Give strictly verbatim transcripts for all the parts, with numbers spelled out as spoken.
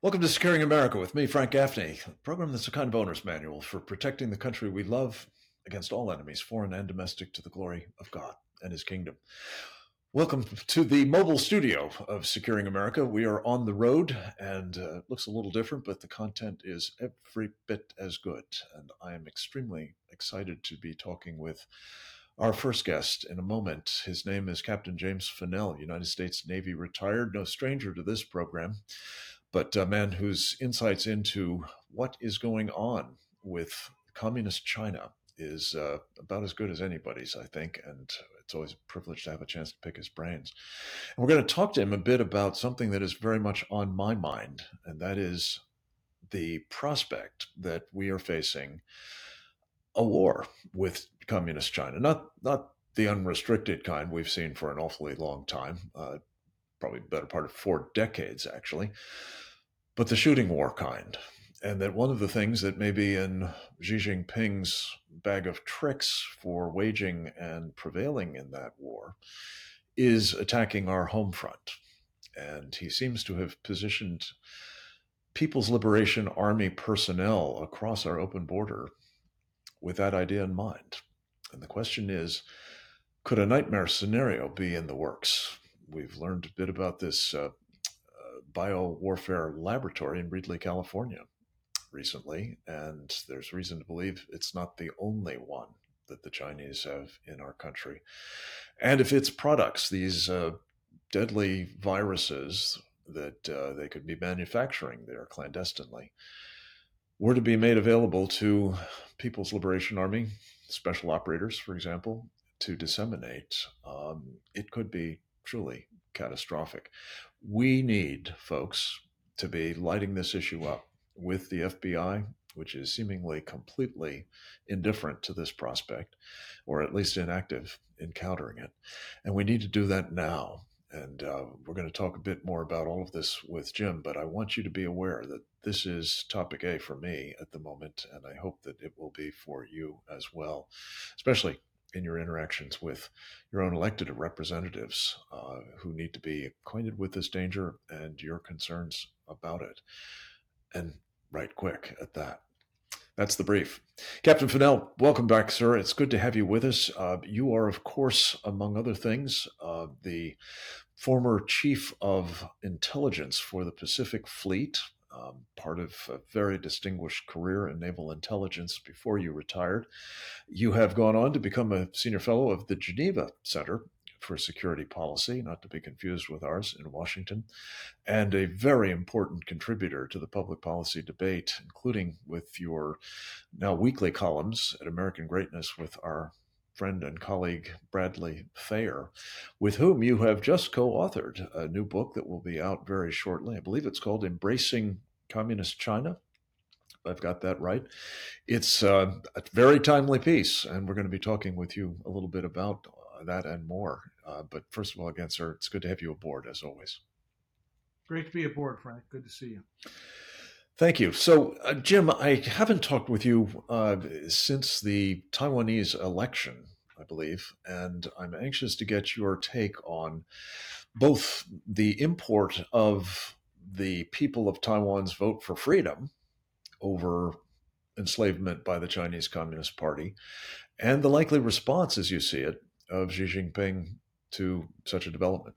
Welcome to Securing America with me, Frank Gaffney, a program that's a kind of owner's manual for protecting the country we love against all enemies, foreign and domestic, to the glory of God and his kingdom. Welcome to the mobile studio of Securing America. We are on the road and uh, it looks a little different, but the content is every bit as good. And I am extremely excited to be talking with our first guest in a moment. His name is Captain James Fennell, United States Navy retired, no stranger to this program, but a man whose insights into what is going on with communist China is uh, about as good as anybody's, I think, and it's always a privilege to have a chance to pick his brains. And we're going to talk to him a bit about something that is very much on my mind, and that is the prospect that we are facing a war with communist China. Not not the unrestricted kind we've seen for an awfully long time, uh, probably the better part of four decades, actually, but the shooting war kind. And that one of the things that may be in Xi Jinping's bag of tricks for waging and prevailing in that war is attacking our home front. And he seems to have positioned People's Liberation Army personnel across our open border with that idea in mind. And the question is, could a nightmare scenario be in the works? We've learned a bit about this uh, uh, biowarfare laboratory in Reedley, California recently, and there's reason to believe it's not the only one that the Chinese have in our country. And if its products, these uh, deadly viruses that uh, they could be manufacturing there clandestinely, were to be made available to People's Liberation Army, special operators, for example, to disseminate, um, it could be truly catastrophic. We need, folks, to be lighting this issue up with the F B I, which is seemingly completely indifferent to this prospect, or at least inactive in countering it. And we need to do that now. And uh, we're going to talk a bit more about all of this with Jim, but I want you to be aware that this is topic A for me at the moment, and I hope that it will be for you as well, especially in your interactions with your own elected representatives uh, who need to be acquainted with this danger and your concerns about it. And right quick at that. That's the brief. Captain Fennell, welcome back, sir. It's good to have you with us. Uh, you are, of course, among other things, uh, the former chief of intelligence for the Pacific Fleet, um, part of a very distinguished career in naval intelligence before you retired. You have gone on to become a senior fellow of the Geneva Center for Security Policy, not to be confused with ours in Washington, and a very important contributor to the public policy debate, including with your now weekly columns at American Greatness with our friend and colleague Bradley Thayer, with whom you have just co-authored a new book that will be out very shortly. I believe it's called Embracing Communist China. I've got that right. It's uh, a very timely piece, and we're going to be talking with you a little bit about uh, that and more. Uh, but first of all, again, sir, it's good to have you aboard, as always. Great to be aboard, Frank. Good to see you. Thank you. So, uh, Jim, I haven't talked with you uh, since the Taiwanese election, I believe, and I'm anxious to get your take on both the import of the people of Taiwan's vote for freedom over enslavement by the Chinese Communist Party and the likely response, as you see it, of Xi Jinping to such a development.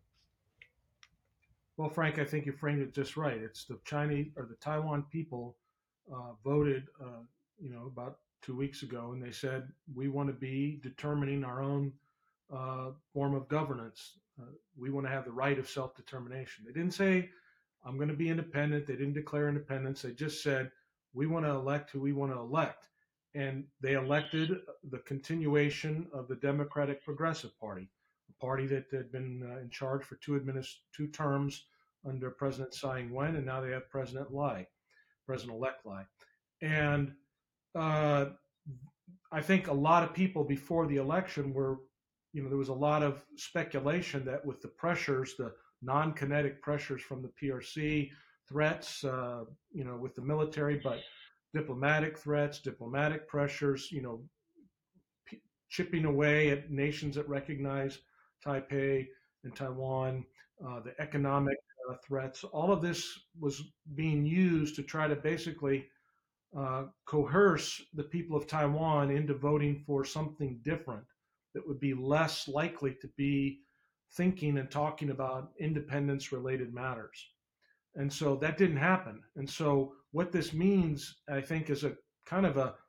Well, Frank, I think you framed it just right. It's the Chinese or the Taiwan people uh, voted, uh, you know, about two weeks ago, and they said we want to be determining our own uh, form of governance. Uh, we want to have the right of self-determination. They didn't say I'm going to be independent. They didn't declare independence. They just said we want to elect who we want to elect, and they elected the continuation of the Democratic Progressive Party, a party that had been uh, in charge for two administ- two terms under President Tsai Ing-wen, and now they have President Lai, President-elect Lai. And uh, I think a lot of people before the election were, you know, there was a lot of speculation that with the pressures, the non-kinetic pressures from the P R C, threats, uh, you know, with the military, but diplomatic threats, diplomatic pressures, you know, p- chipping away at nations that recognize Taipei and Taiwan, uh, the economic uh, threats. All of this was being used to try to basically uh, coerce the people of Taiwan into voting for something different that would be less likely to be thinking and talking about independence related matters. And so that didn't happen. And so what this means, I think, is a kind of a,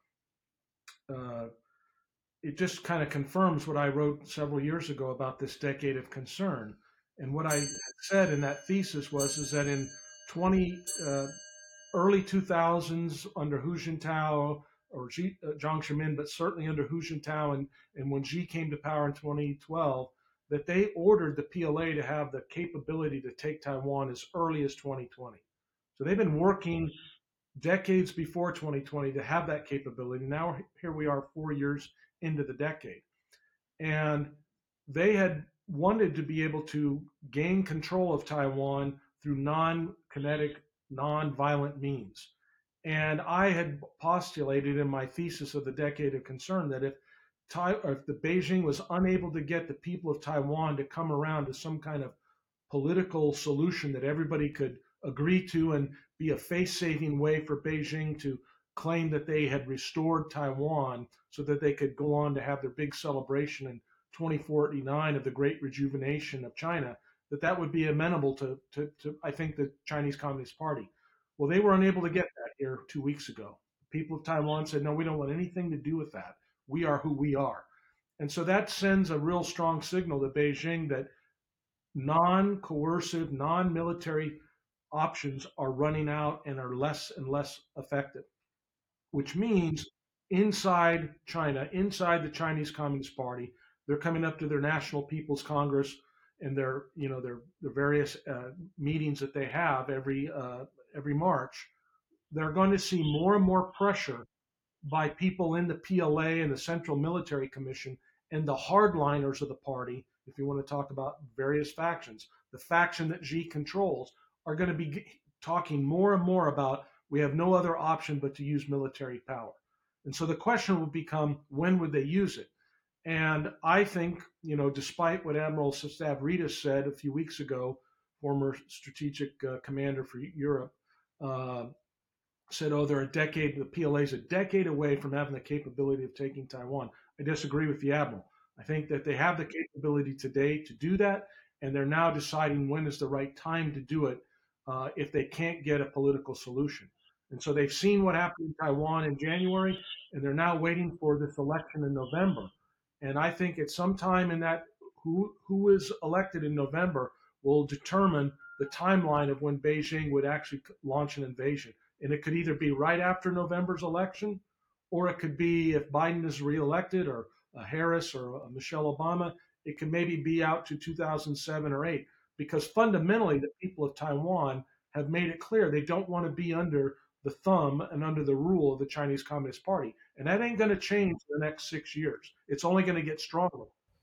uh, it just kind of confirms what I wrote several years ago about this decade of concern. And what I said in that thesis was, is that in twenty, uh, early two thousands under Hu Jintao or Xi, uh, Jiang Zemin, but certainly under Hu Jintao and, and when Xi came to power in twenty twelve, that they ordered the P L A to have the capability to take Taiwan as early as twenty twenty. So they've been working decades before twenty twenty to have that capability. Now here we are four years into the decade. And they had wanted to be able to gain control of Taiwan through non-kinetic, non-violent means. And I had postulated in my thesis of the decade of concern that if, or if the Beijing was unable to get the people of Taiwan to come around to some kind of political solution that everybody could agree to and be a face-saving way for Beijing to claim that they had restored Taiwan so that they could go on to have their big celebration in twenty forty-nine of the great rejuvenation of China, that that would be amenable to, to, to, I think, the Chinese Communist Party. Well, they were unable to get that here two weeks ago. The people of Taiwan said, no, we don't want anything to do with that. We are who we are. And so that sends a real strong signal to Beijing that non-coercive, non-military options are running out and are less and less effective, which means inside China, inside the Chinese Communist Party, they're coming up to their National People's Congress and their, you know, their, their various uh, meetings that they have every uh, every March. They're going to see more and more pressure by people in the P L A and the Central Military Commission and the hardliners of the party, if you want to talk about various factions. The faction that Xi controls are going to be talking more and more about we have no other option but to use military power. And so the question will become, when would they use it? And I think, you know, despite what Admiral Stavridis said a few weeks ago, former strategic uh, commander for Europe, uh, said, oh, they're a decade, the P L A is a decade away from having the capability of taking Taiwan. I disagree with the Admiral. I think that they have the capability today to do that, and they're now deciding when is the right time to do it uh, if they can't get a political solution. And so they've seen what happened in Taiwan in January, and they're now waiting for this election in November. And I think at some time in that, who who is elected in November will determine the timeline of when Beijing would actually launch an invasion. And it could either be right after November's election, or it could be if Biden is reelected, or uh, Harris, or uh, Michelle Obama, it could maybe be out to two thousand seven or eight, because fundamentally the people of Taiwan have made it clear they don't want to be under the thumb and under the rule of the Chinese Communist Party. And that ain't going to change in the next six years. It's only going to get stronger.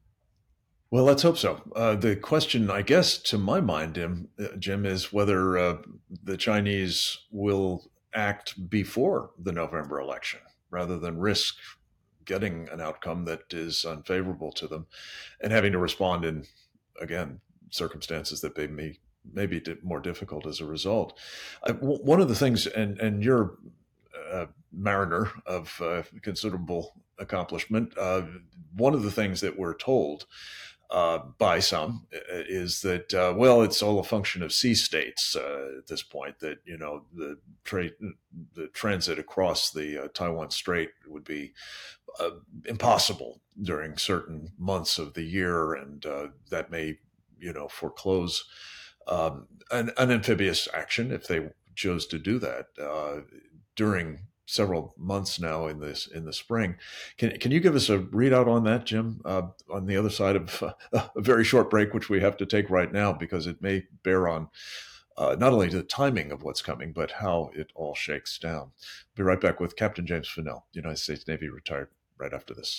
Well, let's hope so. Uh, the question, I guess, to my mind, Jim, uh, Jim is whether uh, the Chinese will act before the November election rather than risk getting an outcome that is unfavorable to them and having to respond in, again, circumstances that they may, may be more difficult as a result. I, w- one of the things, and, and you're a mariner of uh, considerable accomplishment, uh, one of the things that we're told Uh, by some is that, uh, well, it's all a function of sea states uh, at this point, that, you know, the trade, the transit across the uh, Taiwan Strait would be uh, impossible during certain months of the year. And uh, that may, you know, foreclose um, an, an amphibious action if they chose to do that uh, during several months now in this in the spring. Can can you give us a readout on that, Jim? Uh, on the other side of uh, a very short break, which we have to take right now, because it may bear on uh, not only the timing of what's coming, but how it all shakes down. Be right back with Captain James Fennell, United States Navy, retired, right after this.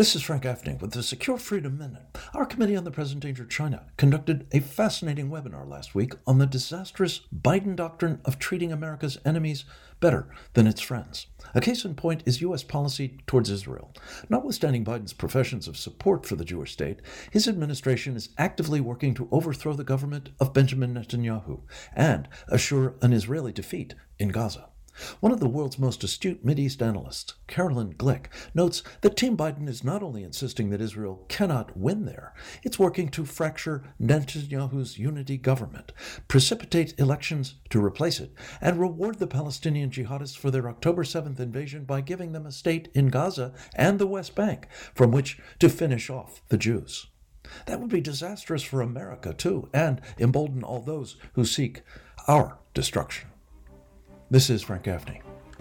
This is Frank Gaffney with the Secure Freedom Minute. Our Committee on the Present Danger of China conducted a fascinating webinar last week on the disastrous Biden doctrine of treating America's enemies better than its friends. A case in point is U S policy towards Israel. Notwithstanding Biden's professions of support for the Jewish state, his administration is actively working to overthrow the government of Benjamin Netanyahu and assure an Israeli defeat in Gaza. One of the world's most astute Mideast analysts, Carolyn Glick, notes that Team Biden is not only insisting that Israel cannot win there, it's working to fracture Netanyahu's unity government, precipitate elections to replace it, and reward the Palestinian jihadists for their October seventh invasion by giving them a state in Gaza and the West Bank from which to finish off the Jews. That would be disastrous for America, too, and embolden all those who seek our destruction. This is Frank Gaffney.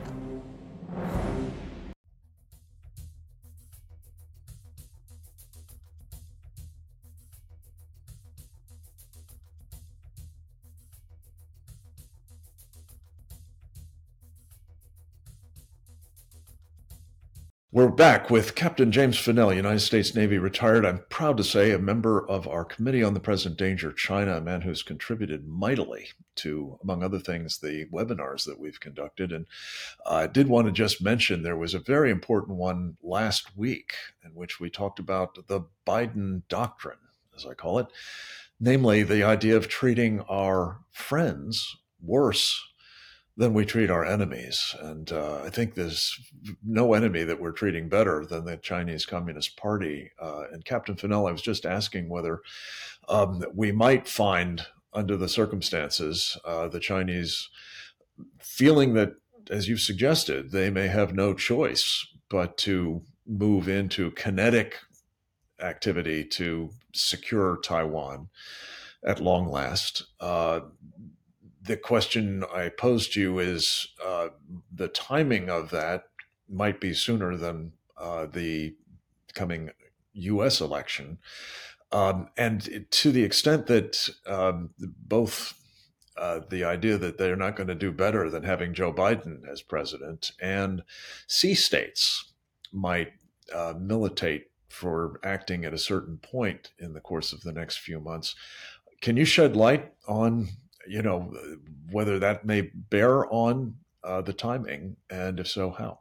We're back with Captain James Finnell, United States Navy retired. I'm proud to say a member of our Committee on the Present Danger of China, a man who's contributed mightily to, among other things, the webinars that we've conducted. And I did want to just mention there was a very important one last week in which we talked about the Biden doctrine, as I call it, namely the idea of treating our friends worse than we treat our enemies. And uh, I think there's no enemy that we're treating better than the Chinese Communist Party. Uh, and Captain Finnell, I was just asking whether um, we might find, under the circumstances, uh, the Chinese feeling that, as you've suggested, they may have no choice but to move into kinetic activity to secure Taiwan at long last. Uh, The question I posed to you is uh, the timing of that might be sooner than uh, the coming U S election. Um, and to the extent that um, both uh, the idea that they're not going to do better than having Joe Biden as president and C states might uh, militate for acting at a certain point in the course of the next few months. Can you shed light on you know, whether that may bear on uh, the timing, and if so, how?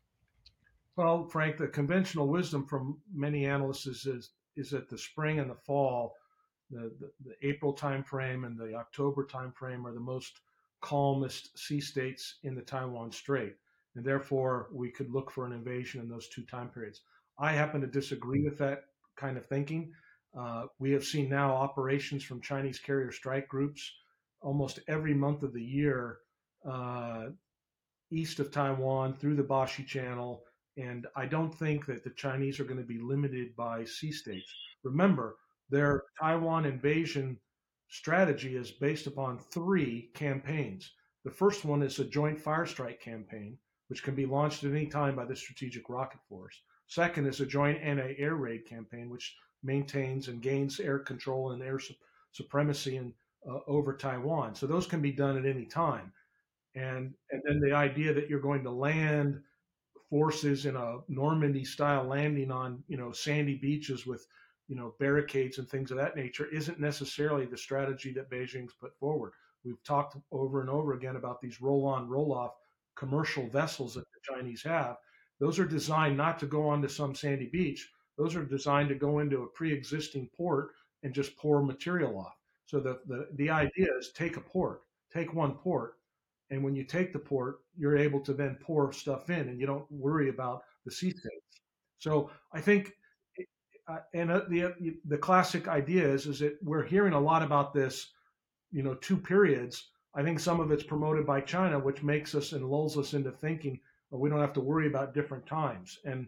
Well, Frank, the conventional wisdom from many analysts is is, is that the spring and the fall, the, the, the April timeframe and the October timeframe are the most calmest sea states in the Taiwan Strait, and therefore we could look for an invasion in those two time periods. I happen to disagree with that kind of thinking. Uh, we have seen now operations from Chinese carrier strike groups almost every month of the year uh, east of Taiwan through the Bashi Channel. And I don't think that the Chinese are going to be limited by sea states. Remember, their Taiwan invasion strategy is based upon three campaigns. The first one is a joint fire strike campaign, which can be launched at any time by the Strategic Rocket Force. Second is a joint anti-air raid campaign, which maintains and gains air control and air su- supremacy and Uh, over Taiwan. So those can be done at any time. And and then the idea that you're going to land forces in a Normandy style landing on, you know, sandy beaches with, you know, barricades and things of that nature isn't necessarily the strategy that Beijing's put forward. We've talked over and over again about these roll on, roll off commercial vessels that the Chinese have. Those are designed not to go onto some sandy beach. Those are designed to go into a pre existing port and just pour material off. So the, the, the idea is take a port, take one port, and when you take the port, you're able to then pour stuff in, and you don't worry about the sea states. So I think, uh, and uh, the the classic idea is is that we're hearing a lot about this, you know, two periods. I think some of it's promoted by China, which makes us and lulls us into thinking well, we don't have to worry about different times. And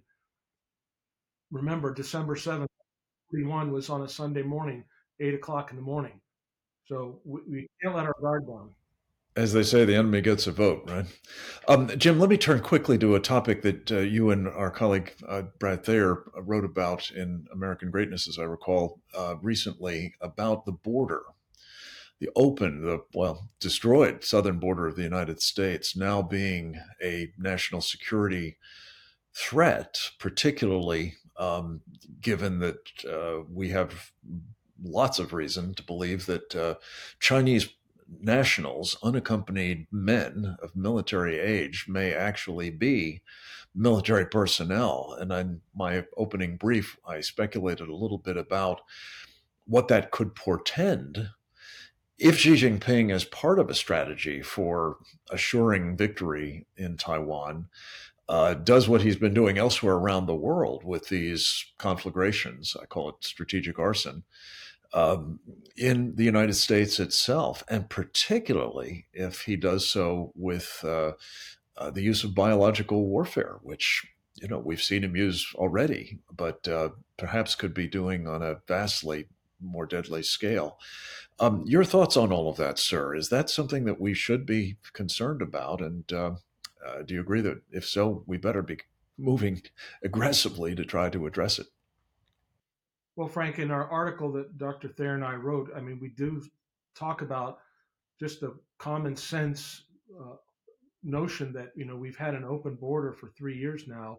remember, December seventh, forty-one was on a Sunday morning, eight o'clock in the morning. So we, we can't let our guard down. As they say, the enemy gets a vote, right? Um, Jim, let me turn quickly to a topic that uh, you and our colleague uh, Brad Thayer wrote about in American Greatness, as I recall, uh, recently, about the border, the open, the, well, destroyed southern border of the United States now being a national security threat, particularly um, given that uh, we have lots of reason to believe that uh, Chinese nationals, unaccompanied men of military age, may actually be military personnel. And in my opening brief, I speculated a little bit about what that could portend if Xi Jinping, as part of a strategy for assuring victory in Taiwan, uh, does what he's been doing elsewhere around the world with these conflagrations. I call it strategic arson. Um, in the United States itself, and particularly if he does so with uh, uh, the use of biological warfare, which you know we've seen him use already, but uh, perhaps could be doing on a vastly more deadly scale. Um, your thoughts on all of that, sir? Is that something that we should be concerned about? And uh, uh, do you agree that if so, we better be moving aggressively to try to address it? Well, Frank, in our article that Doctor Thayer and I wrote, I mean, we do talk about just the common sense uh, notion that you know we've had an open border for three years now.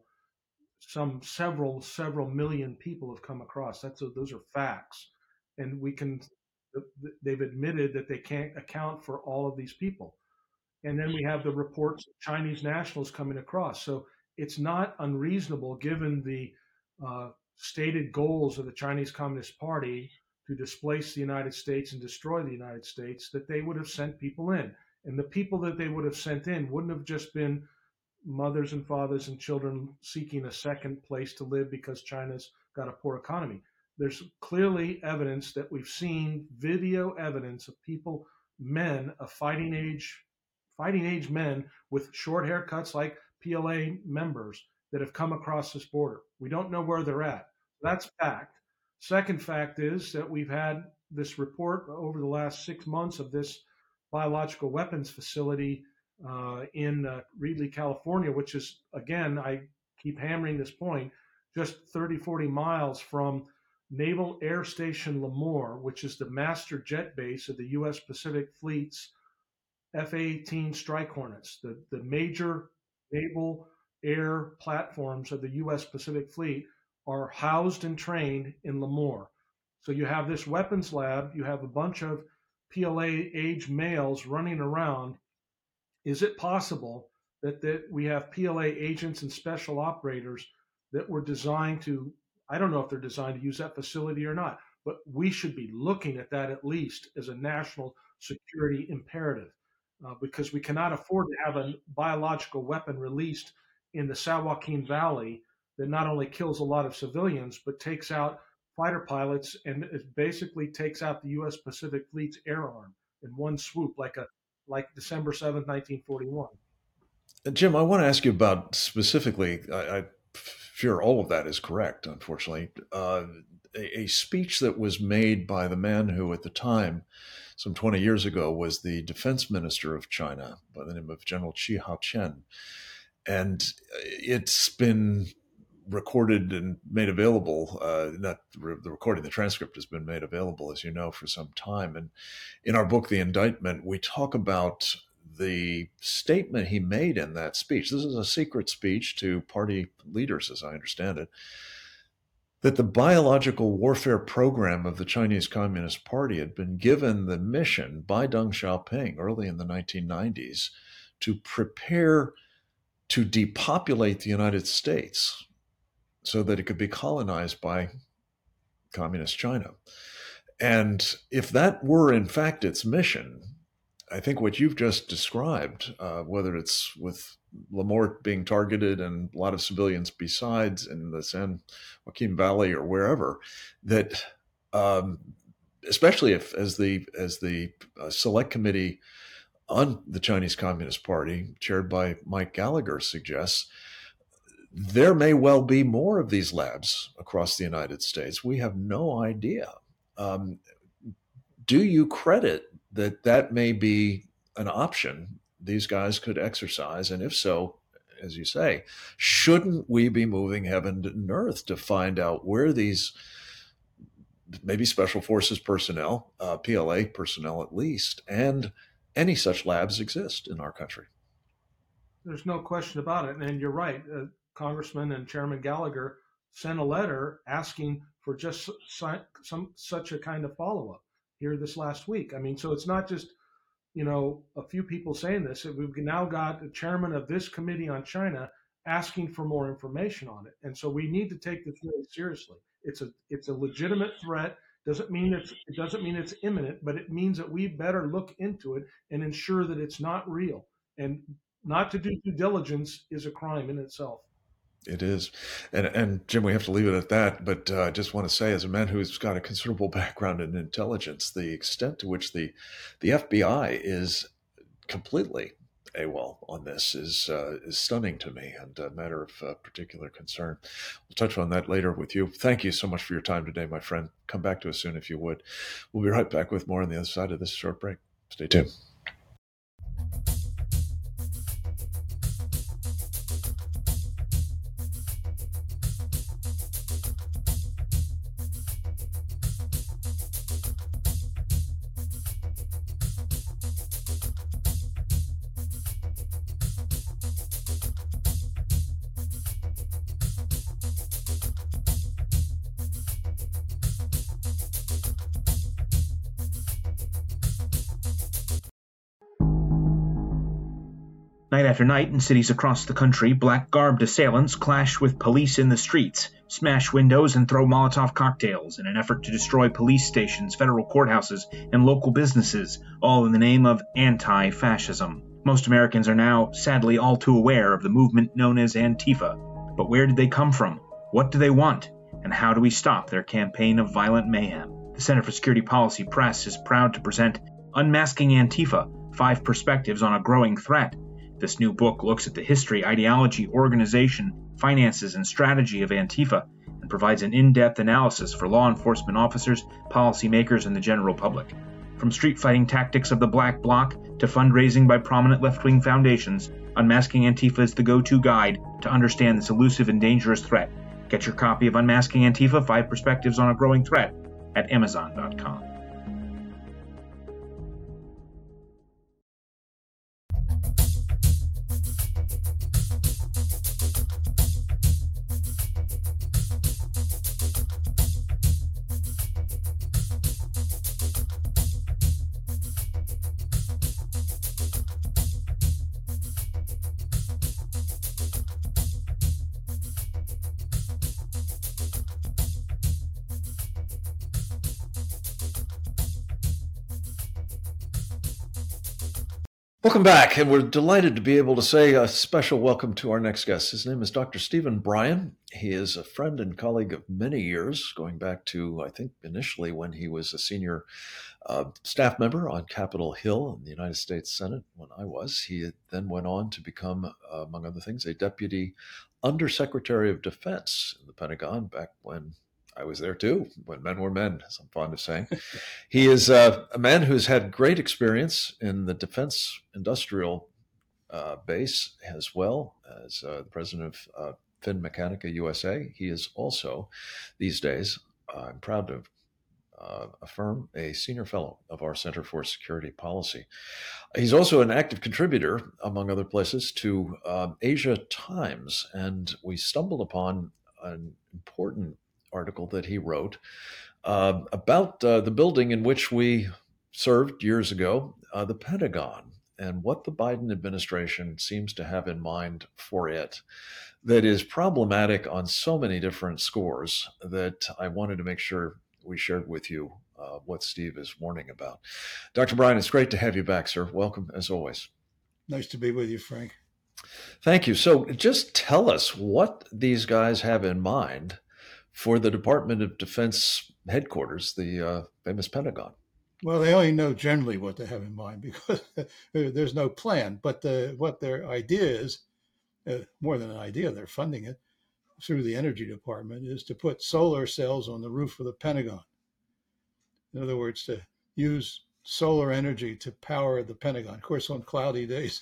Some several several million people have come across. That's a, those are facts, and we can. They've admitted that they can't account for all of these people. And then we have the reports of Chinese nationals coming across. So it's not unreasonable, given the uh, stated goals of the Chinese Communist Party to displace the United States and destroy the United States, that they would have sent people in. And the people that they would have sent in wouldn't have just been mothers and fathers and children seeking a second place to live because China's got a poor economy. There's clearly evidence that we've seen video evidence of people, men of fighting age, fighting age men with short haircuts like P L A members that have come across this border. We don't know where they're at. That's fact. Second fact is that we've had this report over the last six months of this biological weapons facility uh, in uh, Reedley, California, which is, again, I keep hammering this point, just thirty, forty miles from Naval Air Station Lemoore, which is the master jet base of the U S Pacific Fleet's F A eighteen Strike Hornets, the, the major naval air platforms of the U S Pacific Fleet are housed and trained in Lemoore. So you have this weapons lab, you have a bunch of P L A age males running around. Is it possible that, that we have P L A agents and special operators that were designed to, I don't know if they're designed to use that facility or not, but we should be looking at that at least as a national security imperative uh, because we cannot afford to have a biological weapon released in the San Joaquin Valley that not only kills a lot of civilians, but takes out fighter pilots and it basically takes out the U S Pacific Fleet's air arm in one swoop, like a like December seventh, nineteen forty-one. Jim, I want to ask you about specifically, I, I fear all of that is correct, unfortunately, uh, a, a speech that was made by the man who at the time, some twenty years ago, was the defense minister of China by the name of General Chi Hao-chen. And it's been recorded and made available. Uh, not re- the recording, the transcript has been made available, as you know, for some time. And in our book, The Indictment, we talk about the statement he made in that speech. This is a secret speech to party leaders, as I understand it, that the biological warfare program of the Chinese Communist Party had been given the mission by Deng Xiaoping early in the nineteen nineties to prepare to depopulate the United States so that it could be colonized by communist China. And if that were in fact its mission, I think what you've just described, uh, whether it's with Lemoore being targeted and a lot of civilians besides in the San Joaquin Valley or wherever, that um, especially if as the as the uh, select committee on the Chinese Communist Party, chaired by Mike Gallagher, suggests, there may well be more of these labs across the United States. We have no idea. Um, do you credit that that may be an option these guys could exercise? And if so, as you say, shouldn't we be moving heaven and earth to find out where these maybe special forces personnel, uh, P L A personnel at least, and any such labs exist in our country? There's no question about it. And you're right. Uh, Congressman and Chairman Gallagher sent a letter asking for just some, some such a kind of follow-up here this last week. I mean, so it's not just, you know, a few people saying this. We've now got the chairman of this committee on China asking for more information on it. And so we need to take this really seriously. It's a it's a legitimate threat. Doesn't mean it's it doesn't mean it's imminent, but it means that we better look into it and ensure that it's not real. And not to do due diligence is a crime in itself. It is. And, and Jim, we have to leave it at that. But uh, I just want to say, as a man who's got a considerable background in intelligence, the extent to which the, the F B I is completely AWOL on this is uh, is stunning to me and a matter of uh, particular concern. We'll touch on that later with you. Thank you so much for your time today, my friend. Come back to us soon if you would. We'll be right back with more on the other side of this short break. Stay tuned. Night after night in cities across the country, black-garbed assailants clash with police in the streets, smash windows and throw Molotov cocktails in an effort to destroy police stations, federal courthouses, and local businesses, all in the name of anti-fascism. Most Americans are now, sadly, all too aware of the movement known as Antifa. But where did they come from? What do they want? And how do we stop their campaign of violent mayhem? The Center for Security Policy Press is proud to present Unmasking Antifa, Five Perspectives on a Growing Threat. This new book looks at the history, ideology, organization, finances, and strategy of Antifa and provides an in-depth analysis for law enforcement officers, policymakers, and the general public. From street fighting tactics of the Black Bloc to fundraising by prominent left-wing foundations, Unmasking Antifa is the go-to guide to understand this elusive and dangerous threat. Get your copy of Unmasking Antifa, Five Perspectives on a Growing Threat at amazon dot com. Welcome back, and we're delighted to be able to say a special welcome to our next guest. His name is Doctor Stephen Bryan. He is a friend and colleague of many years, going back to, I think, initially when he was a senior uh, staff member on Capitol Hill in the United States Senate when I was. He then went on to become, uh, among other things, a Deputy Undersecretary of Defense in the Pentagon back when I was there too, when men were men, as I'm fond of saying. He is uh, a man who's had great experience in the defense industrial uh, base, as well as uh, the president of uh, FinMechanica U S A. He is also, these days, uh, I'm proud to uh, affirm, a senior fellow of our Center for Security Policy. He's also an active contributor, among other places, to um, Asia Times, and we stumbled upon an important article that he wrote uh, about uh, the building in which we served years ago, uh, the Pentagon, and what the Biden administration seems to have in mind for it that is problematic on so many different scores that I wanted to make sure we shared with you uh, what Steve is warning about. Doctor Bryan, it's great to have you back, sir. Welcome, as always. Nice to be with you, Frank. Thank you. So just tell us what these guys have in mind for the Department of Defense headquarters, the uh, famous Pentagon. Well, they only know generally what they have in mind because there's no plan. But the, what their idea is, uh, more than an idea, they're funding it through the Energy Department, is to put solar cells on the roof of the Pentagon. In other words, to use solar energy to power the Pentagon. Of course, on cloudy days,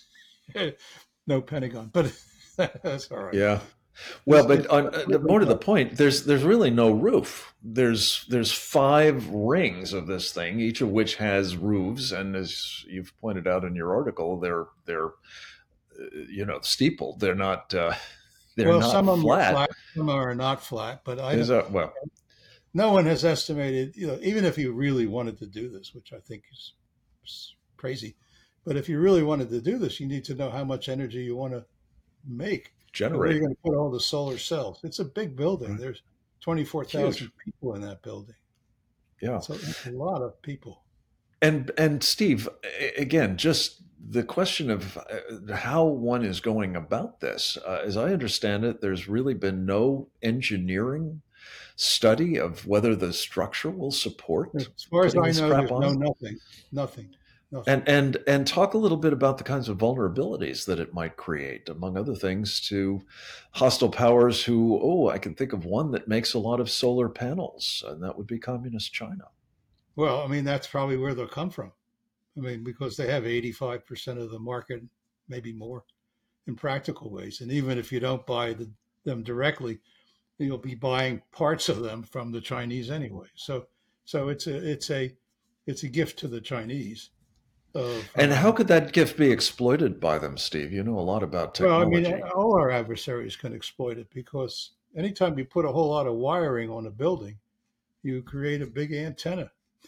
no Pentagon, but that's all right. Yeah. Well, but on, uh, more to the point, there's there's really no roof. There's there's five rings of this thing, each of which has roofs, and as you've pointed out in your article, they're they're uh, you know steepled. They're not uh, they're Well, not some of them are flat. flat, some are not flat, but I Is don't. that well? No one has estimated. You know, even if you really wanted to do this, which I think is, is crazy, but if you really wanted to do this, you need to know how much energy you want to make and where you're Generate. going to put all the solar cells. It's a big building. Right. There's twenty-four Huge. thousand people in that building. Yeah. So it's a lot of people. And and Steve, a- again, just the question of uh, how one is going about this. Uh, as I understand it, there's really been no engineering study of whether the structure will support As far as putting I this know, crap there's no on. nothing, nothing, nothing. And and and talk a little bit about the kinds of vulnerabilities that it might create, among other things, to hostile powers who, oh, I can think of one that makes a lot of solar panels, and that would be communist China. Well, I mean, that's probably where they'll come from. I mean, because they have eighty-five percent of the market, maybe more, in practical ways. And even if you don't buy the, them directly, you'll be buying parts of them from the Chinese anyway. So, so it's a it's a it's a gift to the Chinese. Of And how um, could that gift be exploited by them, Steve? You know a lot about well, I mean, technology. all our adversaries can exploit it because anytime you put a whole lot of wiring on a building, you create a big antenna.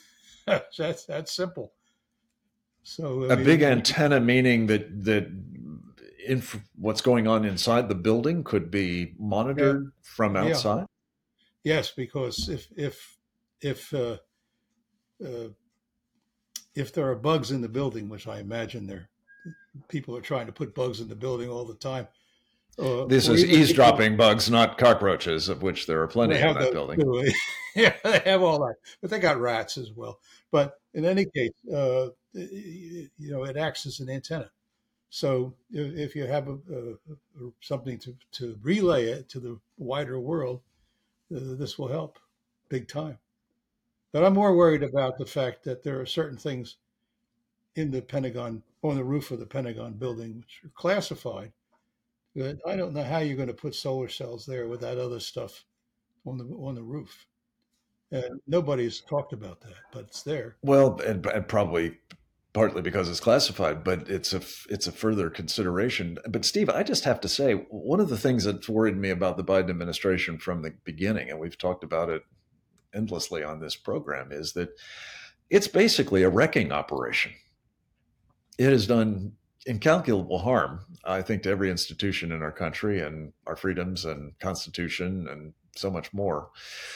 that's that's simple. So, I A big mean, antenna, meaning that that inf- what's going on inside the building could be yeah, monitored from yeah, outside. yes, because if if if uh, uh, if there are bugs in the building, which I imagine there, people are trying to put bugs in the building all the time, uh, This or is even people eavesdropping bugs, not cockroaches, of which there are they plenty in have that those building. too. Yeah, they have all that, but they got rats as well. But in any case, uh, you know, it acts as an antenna. So if, if you have a, a, a, something to, to relay it to the wider world, uh, this will help big time. But I'm more worried about the fact that there are certain things in the Pentagon, on the roof of the Pentagon building, which are classified. That I don't know how you're going to put solar cells there with that other stuff on the on the roof. And nobody's talked about that, but it's there. Well, and, and probably partly because it's classified, but it's a it's a further consideration. But Steve, I just have to say, one of the things that's worried me about the Biden administration from the beginning, and we've talked about it endlessly on this program, is that it's basically a wrecking operation. It has done incalculable harm, I think, to every institution in our country and our freedoms and Constitution and so much more.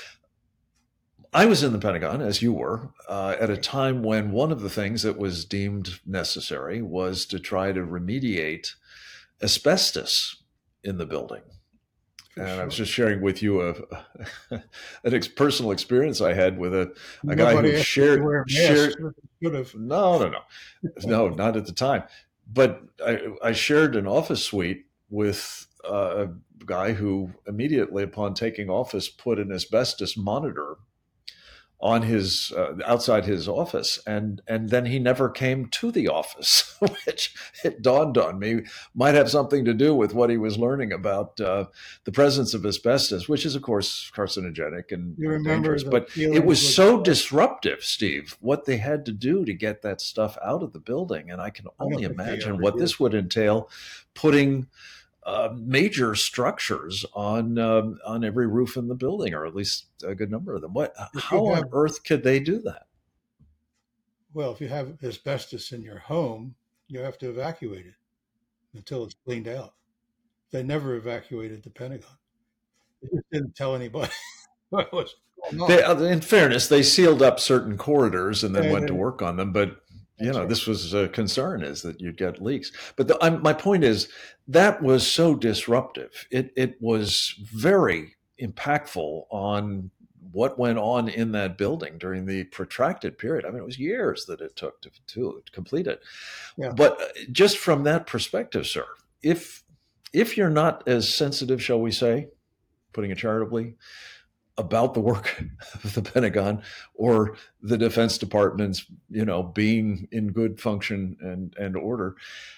I was in the Pentagon, as you were, uh, at a time when one of the things that was deemed necessary was to try to remediate asbestos in the building. For And I was sure. just sharing with you a, an ex- personal experience I had with a, a guy who Nobody asked you to shared wear masks. shared. But they could have. No, no, no, no, not at the time. But I, I shared an office suite with uh, a guy who immediately upon taking office put an asbestos monitor on his uh, outside his office, and and then he never came to the office, which it dawned on me might have something to do with what he was learning about uh, the presence of asbestos, which is of course carcinogenic and, You and remember dangerous. the But it feelings was with so disruptive, Steve, what they had to do to get that stuff out of the building, and I can I don't only think they imagine ever what did. this would entail, putting uh, major structures on um, on every roof in the building, or at least a good number of them. What? If How you on have earth could they do that? well, if you have asbestos in your home, you have to evacuate it until it's cleaned out. They never evacuated the Pentagon. They just didn't tell anybody what was going They, on. uh, in fairness, they sealed up certain corridors and then And went to then, work on them. But you that's know, right. this was a concern: is that you'd get leaks. But the, I'm, my point is that was so disruptive. It it was very impactful on what went on in that building during the protracted period. I mean, it was years that it took to, to complete it. Yeah. But uh, just from that perspective, sir, if if you're not as sensitive, shall we say, putting it charitably, about the work of the Pentagon or the Defense Department's, you know, being in good function and, and order,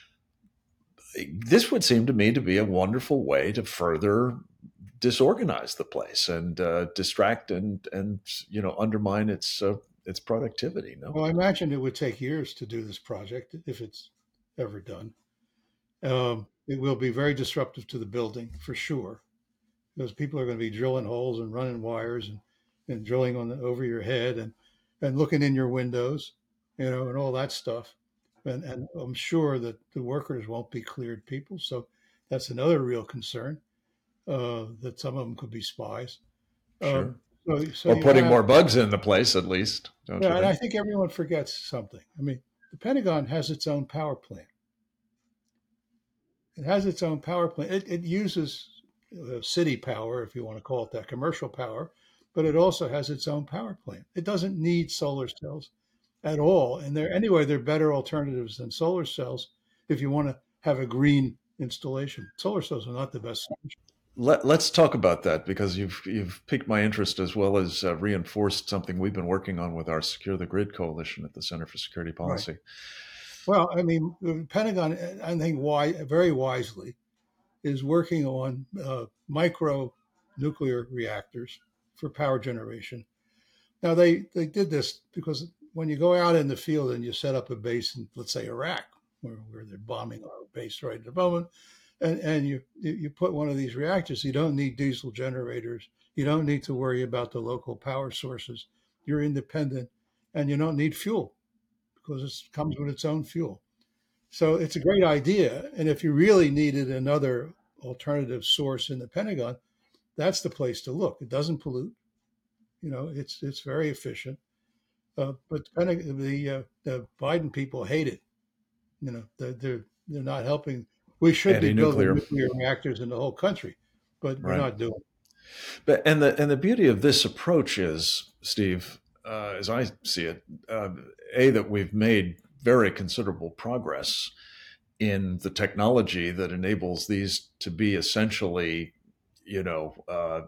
this would seem to me to be a wonderful way to further disorganize the place and uh, distract and and you know undermine its uh, its productivity. No, Well, I imagine it would take years to do this project if it's ever done. Um, it will be very disruptive to the building for sure, because people are going to be drilling holes and running wires and, and drilling on the, over your head and, and looking in your windows, you know, and all that stuff. And, and I'm sure that the workers won't be cleared people. So that's another real concern, uh, that some of them could be spies. Sure. Uh, so, so or you putting have- more bugs in the place, at least. Don't Yeah, you and I think? think everyone forgets something. I mean, the Pentagon has its own power plant. It has its own power plant. It, it uses uh, city power, if you want to call it that, commercial power, but it also has its own power plant. It doesn't need solar cells at all. And they're anyway, they're better alternatives than solar cells if you want to have a green installation. Solar cells are not the best solution. Let, let's talk about that, because you've you've piqued my interest, as well as uh, reinforced something we've been working on with our Secure the Grid coalition at the Center for Security Policy. Right. Well, I mean, the Pentagon, I think, why, very wisely, is working on uh, micro nuclear reactors for power generation. Now, they, they did this because when you go out in the field and you set up a base in, let's say, Iraq, where, where they're bombing our base right at the moment, and, and you, you put one of these reactors, you don't need diesel generators. You don't need to worry about the local power sources. You're independent, and you don't need fuel, because it comes with its own fuel. So it's a great idea. And if you really needed another alternative source in the Pentagon, that's the place to look. It doesn't pollute. You know, it's it's very efficient. Uh, but the, the, uh, the Biden people hate it. You know, they're, they're, they're not helping. We should be building Anti-nuclear. nuclear reactors in the whole country, but we're Right. not doing it. But and the and the beauty of this approach is, Steve, uh, as I see it, uh, a that we've made very considerable progress in the technology that enables these to be essentially, you know, uh,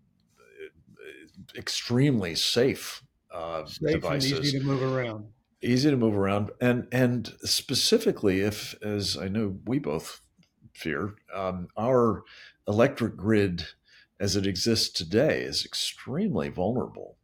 extremely safe uh, Safe devices. and easy to move around. Easy to move around, and and specifically, if, as I know we both fear, um, our electric grid as it exists today is extremely vulnerable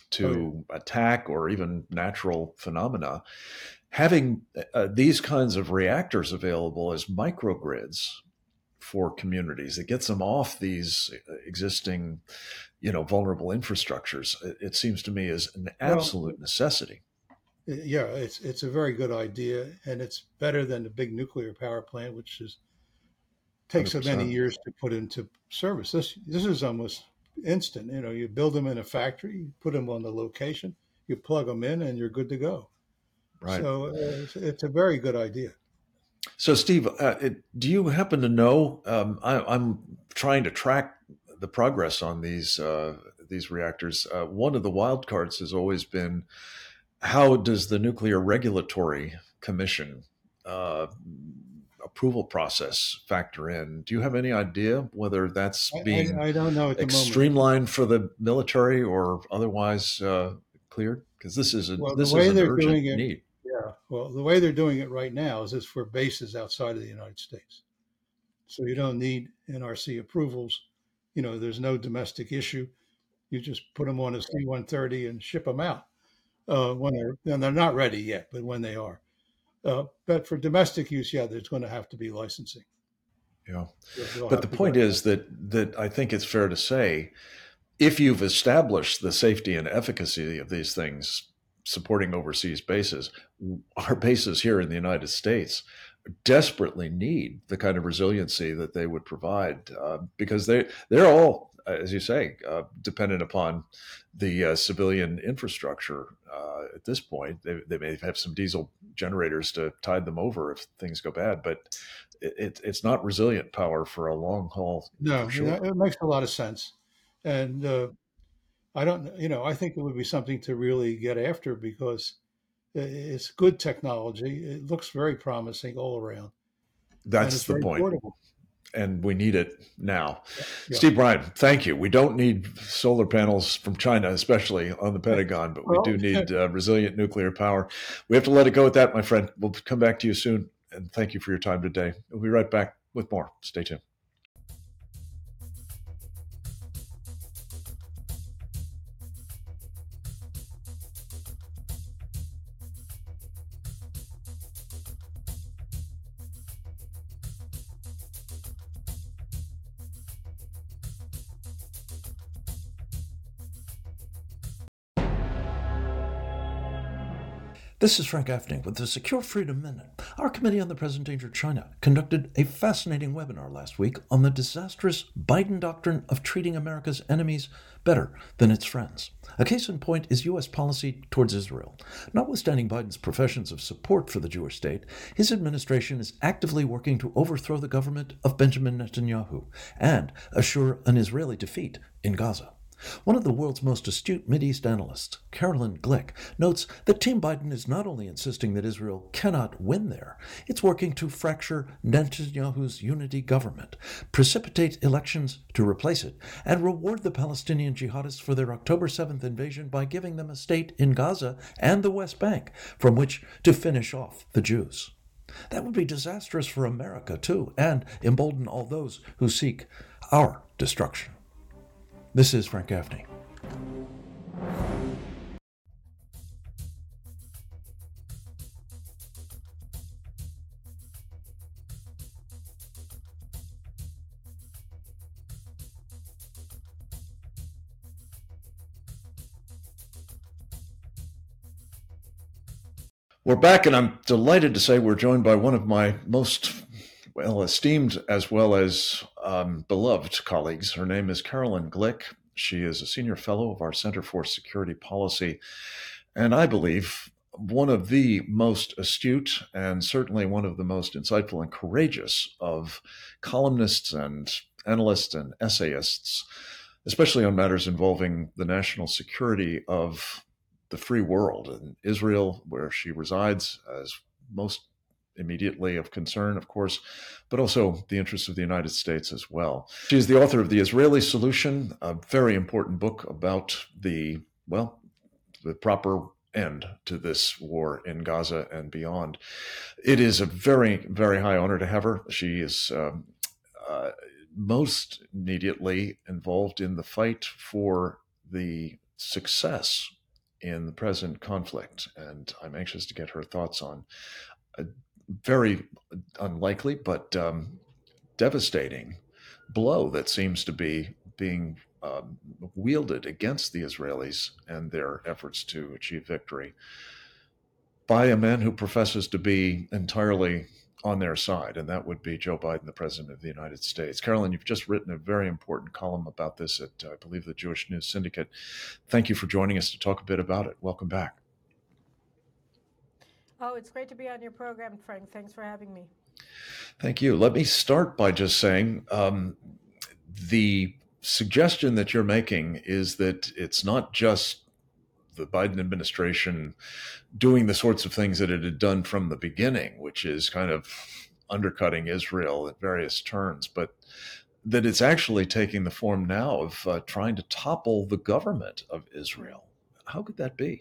to Oh, attack or even natural phenomena. Having uh, these kinds of reactors available as microgrids for communities, it gets them off these existing, you know, vulnerable infrastructures. It, it seems to me is an absolute Well, necessity. yeah, it's it's a very good idea, and it's better than the big nuclear power plant, which is takes so many one hundred percent. years to put into service. This this is almost instant. You know, you build them in a factory, you put them on the location, you plug them in, and you're good to go. Right. So uh, it's, it's a very good idea. So, Steve, uh, it, do you happen to know? Um, I, I'm trying to track the progress on these uh, these reactors. Uh, one of the wild cards has always been, how does the Nuclear Regulatory Commission uh, approval process factor in? Do you have any idea whether that's I, being I, I don't know at the moment. streamlined for the military or otherwise uh, cleared? Because this is a Well, the this way is an they're urgent doing it, need. yeah. Well, the way they're doing it right now is it's for bases outside of the United States. So you don't need N R C approvals. You know, there's no domestic issue. You just put them on a C one thirty and ship them out uh, when they're and they're not ready yet, but when they are. Uh, but for domestic use, yeah, there's going to have to be licensing. Yeah. They'll- they'll But have the to go- point is that that I think it's fair to say, if you've established the safety and efficacy of these things supporting overseas bases, our bases here in the United States desperately need the kind of resiliency that they would provide, uh, because they they're all, as you say, uh, dependent upon the uh, civilian infrastructure. Uh, at this point, they, they may have some diesel generators to tide them over if things go bad, but it, it's not resilient power for a long haul. No, for sure. that- it makes a lot of sense. And uh, I don't, you know, I think it would be something to really get after because i- it's good technology. It looks very promising all around. And That's it's the very point. portable. And we need it now. Yeah. Steve Bryan, thank you. We don't need solar panels from China, especially on the Pentagon, but we Well, do need uh, resilient nuclear power. We have to let it go at that, my friend. We'll come back to you soon. And thank you for your time today. We'll be right back with more. Stay tuned. This is Frank Gaffney with the Secure Freedom Minute. Our Committee on the Present Danger of China conducted a fascinating webinar last week on the disastrous Biden doctrine of treating America's enemies better than its friends. A case in point is U S policy towards Israel. Notwithstanding Biden's professions of support for the Jewish state, his administration is actively working to overthrow the government of Benjamin Netanyahu and assure an Israeli defeat in Gaza. One of the world's most astute Mideast analysts, Caroline Glick, notes that Team Biden is not only insisting that Israel cannot win there, it's working to fracture Netanyahu's unity government, precipitate elections to replace it, and reward the Palestinian jihadists for their October seventh invasion by giving them a state in Gaza and the West Bank from which to finish off the Jews. That would be disastrous for America, too, and embolden all those who seek our destruction. This is Frank Gaffney. We're back, and I'm delighted to say we're joined by one of my most well esteemed as well as um, beloved colleagues. Her name is Caroline Glick. She is a senior fellow of our Center for Security Policy, and I believe one of the most astute and certainly one of the most insightful and courageous of columnists and analysts and essayists, especially on matters involving the national security of the free world, in Israel, where she resides, as most immediately of concern, of course, but also the interests of the United States as well. She is the author of The Israeli Solution, a very important book about the, well, the proper end to this war in Gaza and beyond. It is a very, very high honor to have her. She is um, uh, most immediately involved in the fight for the success in the present conflict, and I'm anxious to get her thoughts on a very unlikely but um, devastating blow that seems to be being um, wielded against the Israelis and their efforts to achieve victory by a man who professes to be entirely on their side, and that would be Joe Biden, the President of the United States. Caroline, you've just written a very important column about this at, I believe, the Jewish News Syndicate. Thank you for joining us to talk a bit about it. Welcome back. Oh, it's great to be on your program, Frank. Thanks for having me. Thank you. Let me start by just saying um, the suggestion that you're making is that it's not just the Biden administration doing the sorts of things that it had done from the beginning, which is kind of undercutting Israel at various turns, but that it's actually taking the form now of uh, trying to topple the government of Israel. How could that be?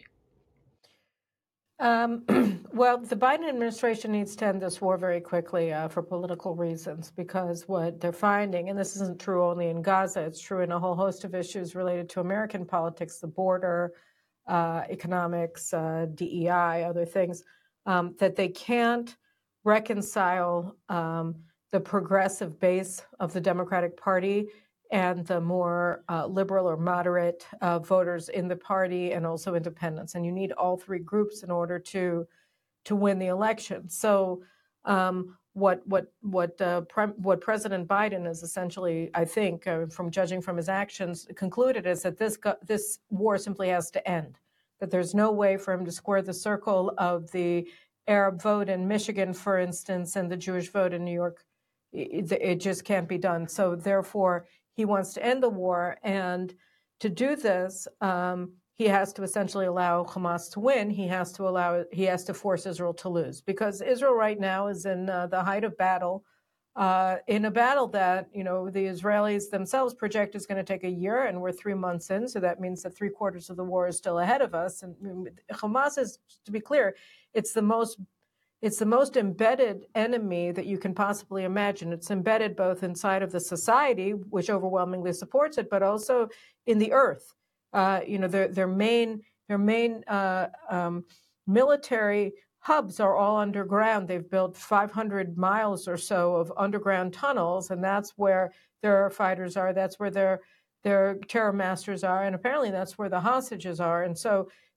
Um, well, the Biden administration needs to end this war very quickly uh, for political reasons, because what they're finding, and this isn't true only in Gaza, it's true in a whole host of issues related to American politics, the border, uh, economics, uh, D E I, other things, um, that they can't reconcile um, the progressive base of the Democratic Party and the more uh, liberal or moderate uh, voters in the party, and also independents. And you need all three groups in order to to win the election. So um, what what what uh, pre- what President Biden is essentially, I think, uh, from judging from his actions, concluded is that this go- this war simply has to end. That there's no way for him to square the circle of the Arab vote in Michigan, for instance, and the Jewish vote in New York. It, it just can't be done. So therefore, he wants to end the war, and to do this, um, he has to essentially allow Hamas to win. He has to allow, he has to force Israel to lose, because Israel right now is in uh, the height of battle, uh, in a battle that, you know, the Israelis themselves project is going to take a year, and we're three months in, so that means that three quarters of the war is still ahead of us. And Hamas is, to be clear, it's the most It's the most embedded enemy that you can possibly imagine. It's embedded both inside of the society, which overwhelmingly supports it, but also in the earth. Uh, you know, their their main their main uh, um, military hubs are all underground. They've built five hundred miles or so of underground tunnels, and that's where their fighters are. That's where their their terror masters are, and apparently that's where the hostages are. And so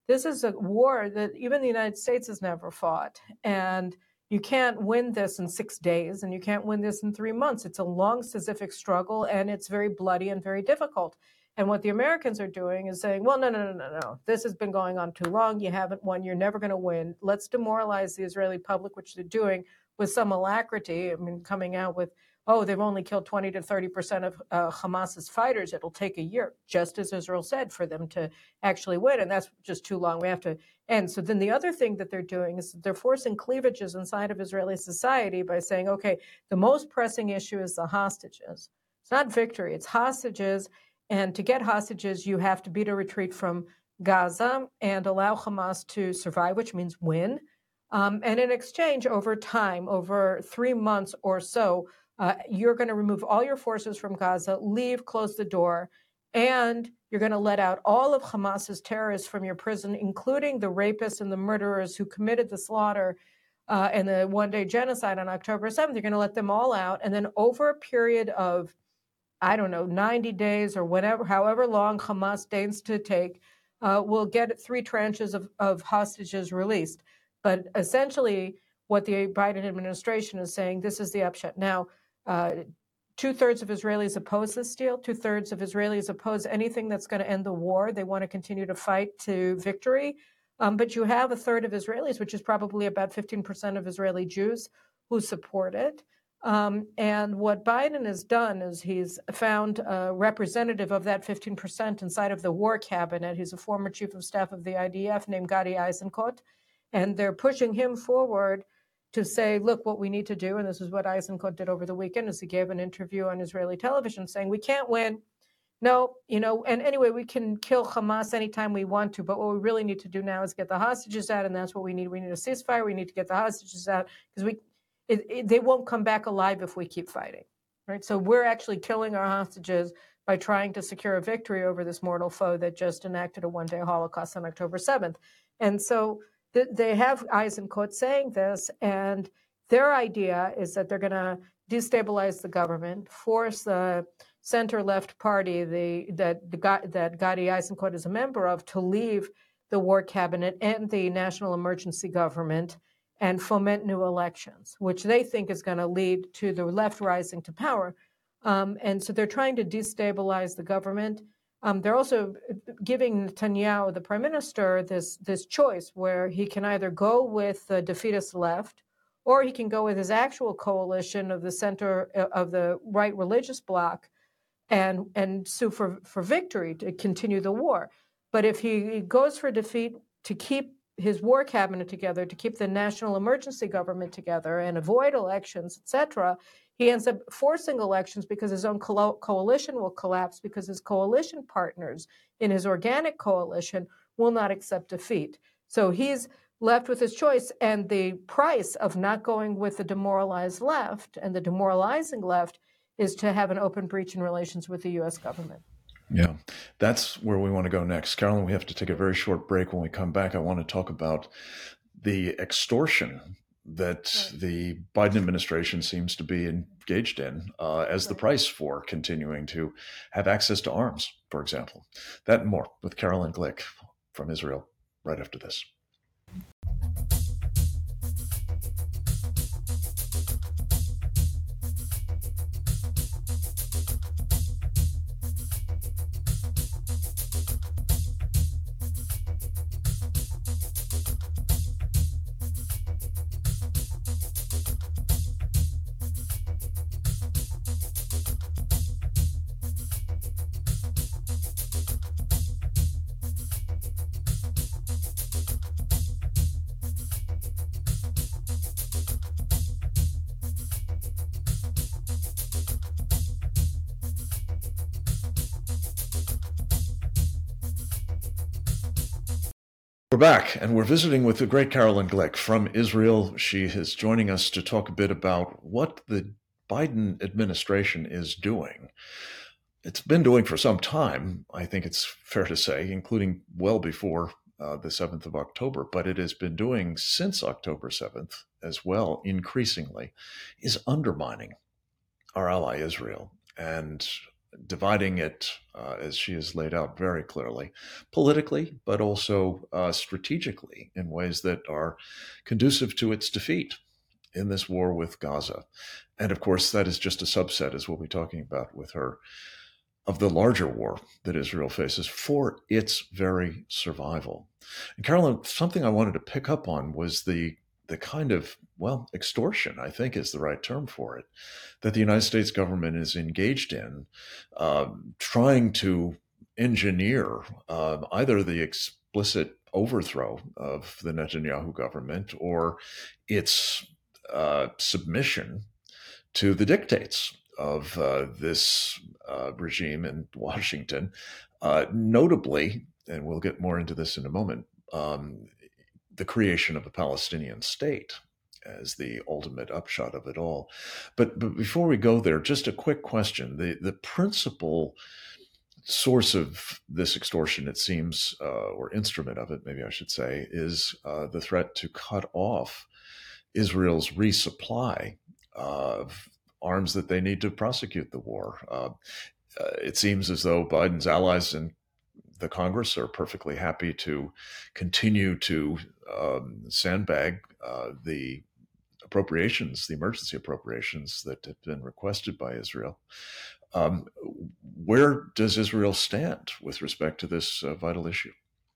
this is a war that even the United States has never fought. And you can't win this in six days and you can't win this in three months. It's a long Sisyphic struggle and it's very bloody and very difficult. And what the Americans are doing is saying, well, no, no, no, no, no. This has been going on too long. You haven't won. You're never going to win. Let's demoralize the Israeli public, which they're doing with some alacrity. I mean, coming out with, oh, they've only killed twenty to thirty percent of uh, Hamas's fighters. It'll take a year, just as Israel said, for them to actually win. And that's just too long. We have to end. So then the other thing that they're doing is they're forcing cleavages inside of Israeli society by saying, okay, the most pressing issue is the hostages. It's not victory, it's hostages. And to get hostages, you have to beat a retreat from Gaza and allow Hamas to survive, which means win. Um, and in exchange, over time, over three months or so, uh, you're going to remove all your forces from Gaza, leave, close the door, and you're going to let out all of Hamas's terrorists from your prison, including the rapists and the murderers who committed the slaughter uh, and the one-day genocide on October seventh. You're going to let them all out. And then over a period of I don't know, ninety days or whatever, however long Hamas deigns to take, uh, we'll get three tranches of, of hostages released. But essentially, what the Biden administration is saying, this is the upshot. Now, uh, two-thirds of Israelis oppose this deal. Two-thirds of Israelis oppose anything that's going to end the war. They want to continue to fight to victory. Um, but you have a third of Israelis, which is probably about fifteen percent of Israeli Jews, who support it. Um, and what Biden has done is he's found a representative of that fifteen percent inside of the war cabinet. He's a former chief of staff of the I D F named Gadi Eisenkot. And they're pushing him forward to say, look, what we need to do, and this is what Eisenkot did over the weekend, is he gave an interview on Israeli television saying, we can't win. No, you know, and anyway, we can kill Hamas anytime we want to, but what we really need to do now is get the hostages out, and that's what we need. We need a ceasefire. We need to get the hostages out because we It, it, they won't come back alive if we keep fighting, right? So we're actually killing our hostages by trying to secure a victory over this mortal foe that just enacted a one-day Holocaust on October seventh. And so th- they have Eisenkot saying this, and their idea is that they're going to destabilize the government, force the center-left party the, that, the, that Gadi Eisenkot is a member of to leave the war cabinet and the national emergency government and foment new elections, which they think is going to lead to the left rising to power. Um, and so they're trying to destabilize the government. Um, they're also giving Netanyahu, the prime minister, this, this choice where he can either go with the defeatist left or he can go with his actual coalition of the center of the right religious bloc and, and sue for, for victory to continue the war. But if he goes for defeat to keep his war cabinet together, to keep the national emergency government together and avoid elections, et cetera, he ends up forcing elections because his own co- coalition will collapse because his coalition partners in his organic coalition will not accept defeat. So he's left with his choice, and the price of not going with the demoralized left and the demoralizing left is to have an open breach in relations with the U S government. Yeah, that's where we want to go next. Carolyn, we have to take a very short break. When we come back, I want to talk about the extortion that right. the Biden administration seems to be engaged in uh, as right. the price for continuing to have access to arms, for example. That and more with Carolyn Glick from Israel right after this. We're back, and we're visiting with the great Carolyn Glick from Israel. She is joining us to talk a bit about what the Biden administration is doing. It's been doing for some time, I think it's fair to say, including well before uh, the seventh of October, but it has been doing since October seventh as well, increasingly, is undermining our ally Israel and dividing it, uh, as she has laid out very clearly, politically, but also uh, strategically in ways that are conducive to its defeat in this war with Gaza. And of course, that is just a subset, as we'll be talking about with her, of the larger war that Israel faces for its very survival. And Carolyn, something I wanted to pick up on was the the kind of, well, extortion, I think is the right term for it, that the United States government is engaged in, um, trying to engineer uh, either the explicit overthrow of the Netanyahu government or its uh, submission to the dictates of uh, this uh, regime in Washington, uh, notably, and we'll get more into this in a moment, um, the creation of a Palestinian state as the ultimate upshot of it all. But, but before we go there, just a quick question. The, the principal source of this extortion, it seems, uh, or instrument of it, maybe I should say, is uh, the threat to cut off Israel's resupply of arms that they need to prosecute the war. Uh, uh, it seems as though Biden's allies in the Congress are perfectly happy to continue to um, sandbag uh, the appropriations, the emergency appropriations that have been requested by Israel. Um, where does Israel stand with respect to this uh, vital issue?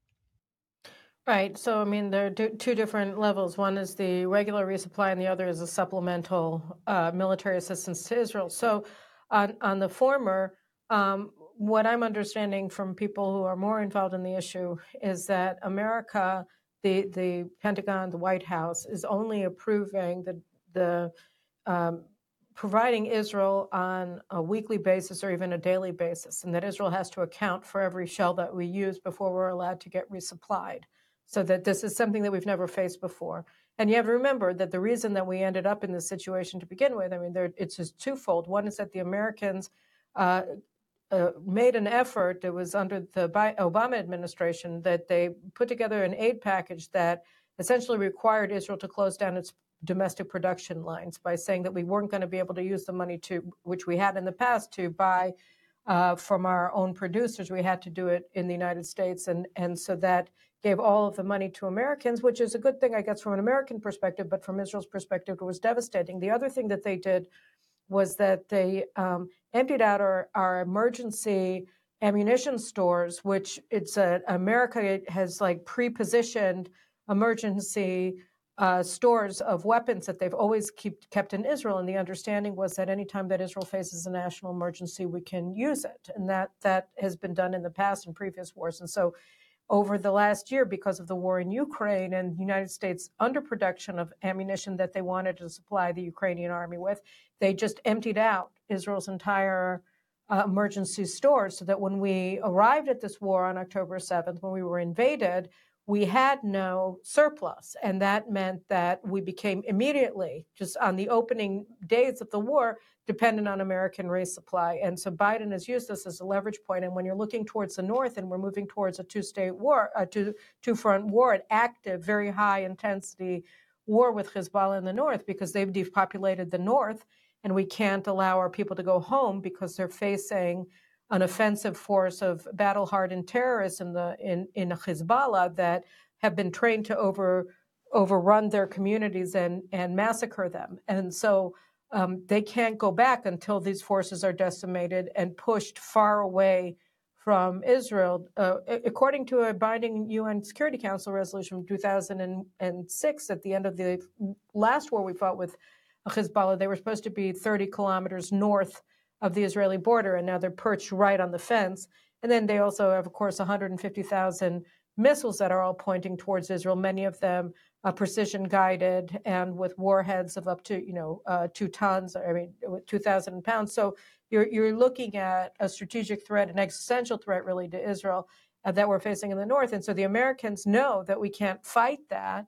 Right. So, I mean, there are two different levels. One is the regular resupply, and the other is a supplemental uh, military assistance to Israel. So, on, on the former, um, what I'm understanding from people who are more involved in the issue is that America, the the Pentagon, the White House, is only approving the the um, providing Israel on a weekly basis or even a daily basis, and that Israel has to account for every shell that we use before we're allowed to get resupplied. So that this is something that we've never faced before. And you have to remember that the reason that we ended up in this situation to begin with, I mean, there, it's just twofold. One is that the Americans uh, uh, made an effort, it was under the Obama administration, that they put together an aid package that essentially required Israel to close down its domestic production lines by saying that we weren't going to be able to use the money to, which we had in the past, to buy uh, from our own producers. We had to do it in the United States. And, and so that gave all of the money to Americans, which is a good thing, I guess, from an American perspective, but from Israel's perspective, it was devastating. The other thing that they did was that they um, emptied out our, our emergency ammunition stores, which it's a, America has like pre-positioned emergency uh, stores of weapons that they've always keep, kept in Israel. And the understanding was that anytime that Israel faces a national emergency, we can use it. And that that has been done in the past in previous wars. And so over the last year, because of the war in Ukraine and the United States underproduction of ammunition that they wanted to supply the Ukrainian army with, they just emptied out Israel's entire uh, emergency stores so that when we arrived at this war on October seventh, when we were invaded, we had no surplus. And that meant that we became immediately, just on the opening days of the war, dependent on American resupply. And so Biden has used this as a leverage point. And when you're looking towards the north and we're moving towards a two-state war, a two, two-front war, an active, very high-intensity war with Hezbollah in the north, because they've depopulated the north, and we can't allow our people to go home because they're facing an offensive force of battle-hardened terrorists in the in, in Hezbollah that have been trained to over overrun their communities and and massacre them. And so um, they can't go back until these forces are decimated and pushed far away from Israel. Uh, according to a binding U N Security Council resolution from two thousand six, at the end of the last war we fought with Hezbollah, they were supposed to be thirty kilometers north of the Israeli border, and now they're perched right on the fence. And then they also have, of course, one hundred fifty thousand missiles that are all pointing towards Israel, many of them uh, precision-guided and with warheads of up to, you know, uh, two tons, I mean, two thousand pounds. So you're, you're looking at a strategic threat, an existential threat, really, to Israel uh, that we're facing in the north. And so the Americans know that we can't fight that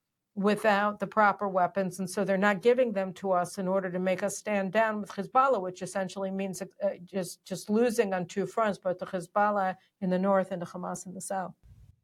without the proper weapons, and so they're not giving them to us in order to make us stand down with Hezbollah, which essentially means uh, just just losing on two fronts, both the Hezbollah in the north and the Hamas in the south.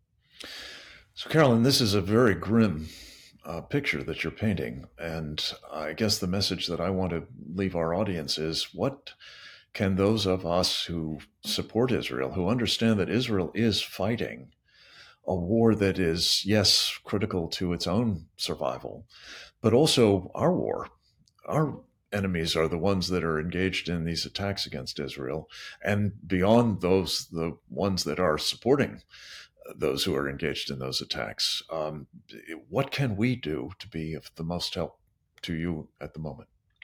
So, Carolyn, this is a very grim uh, picture that you're painting, and I guess the message that I want to leave our audience is: what can those of us who support Israel, who understand that Israel is fighting a war that is, yes, critical to its own survival, but also our war. Our enemies are the ones that are engaged in these attacks against Israel, and beyond those, the ones that are supporting those who are engaged in those attacks. Um, what can we do to be of the most help to you at the moment?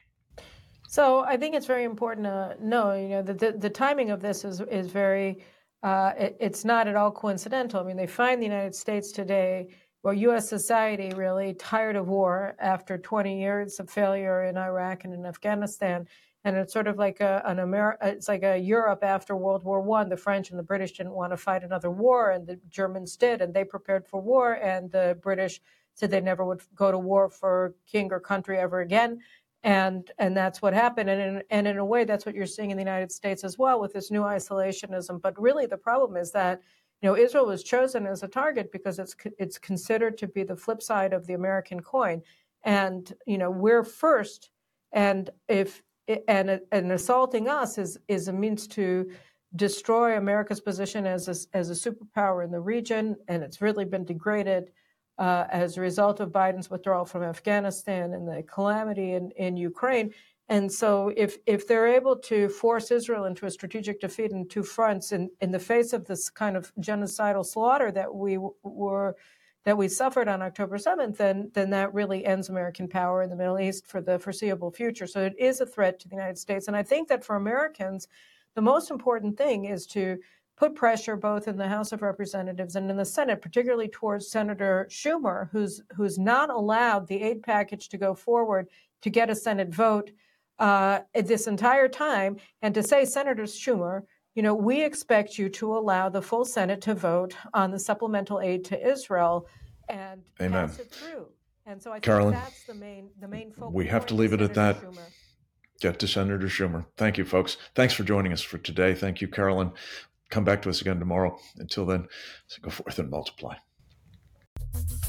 So I think it's very important to know, you know, that the, the timing of this is is very, uh, it, it's not at all coincidental. I mean, they find the United States today, or U S society, really tired of war after twenty years of failure in Iraq and in Afghanistan. And it's sort of like a, an Amer- it's like a Europe after World War One. The French and the British didn't want to fight another war, and the Germans did, and they prepared for war. And the British said they never would go to war for king or country ever again. And and that's what happened. And in, and in a way, that's what you're seeing in the United States as well with this new isolationism. But really, the problem is that, you know, Israel was chosen as a target because it's it's considered to be the flip side of the American coin. And, you know, we're first. And if and and assaulting us is is a means to destroy America's position as a, as a superpower in the region. And it's really been degraded Uh, as a result of Biden's withdrawal from Afghanistan and the calamity in, in Ukraine. And so if if they're able to force Israel into a strategic defeat in two fronts in, in the face of this kind of genocidal slaughter that we were that we suffered on October seventh, then then that really ends American power in the Middle East for the foreseeable future. So it is a threat to the United States. And I think that for Americans, the most important thing is to put pressure both in the House of Representatives and in the Senate, particularly towards Senator Schumer, who's who's not allowed the aid package to go forward to get a Senate vote uh, this entire time, and to say, Senator Schumer, you know, we expect you to allow the full Senate to vote on the supplemental aid to Israel and Amen. pass it through. And so I think Carolyn, that's the main the main focus. We have to leave it at that. Schumer. Get to Senator Schumer. Thank you, folks. Thanks for joining us for today. Thank you, Carolyn. Come back to us again tomorrow. Until then, go forth and multiply.